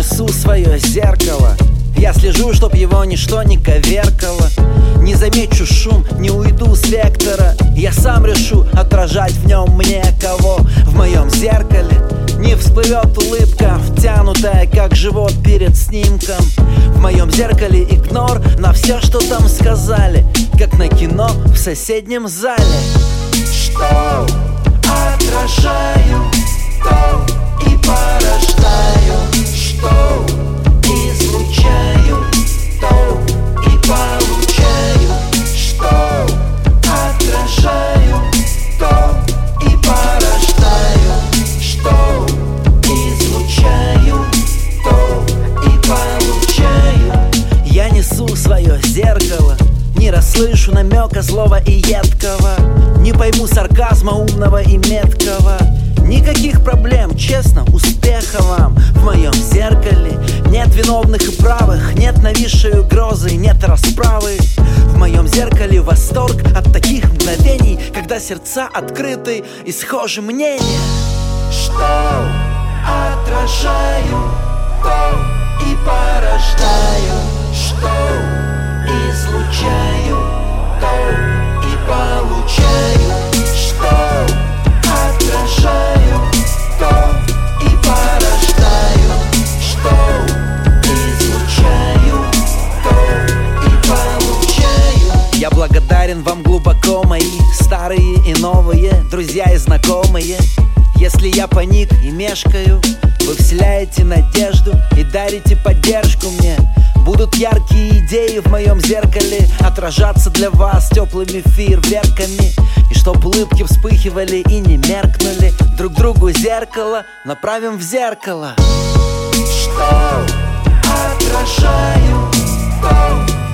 несу свое зеркало. Я слежу, чтоб его ничто не коверкало. Не замечу шум, не уйду с вектора. Я сам решу, отражать в нем мне кого. В моем зеркале не всплывет улыбка, втянутая, как живот перед снимком. В моем зеркале игнор на все, что там сказали, как на кино в соседнем зале. Что отражаю, то и порождаю. Что излучаю, то и получаю. Что отражаю, то и порождаю. Что излучаю, то и получаю. Я несу свое зеркало, не расслышу намека злого и едкого, не пойму сарказма умного и меткого. Никаких проблем, честно, успеха вам. В моем зеркале нет виновных и правых, нет нависшей угрозы, нет расправы. В моем зеркале восторг от таких мгновений, когда сердца открыты и схожи мнения. Что отражаю, то и порождаю. Что излучаю, то и получаю. Что отражаю, то и порождаю. Что излучаю, то и получаю. Я благодарен вам глубоко, мои старые и новые друзья и знакомые. Если я паник и мешкаю, вы вселяете надежду и дарите поддержку мне. Будут яркие идеи в моем зеркале отражаться для вас теплыми фейерверками. И чтоб улыбки вспыхивали и не меркнули, друг другу зеркало направим в зеркало. Что отражаю, то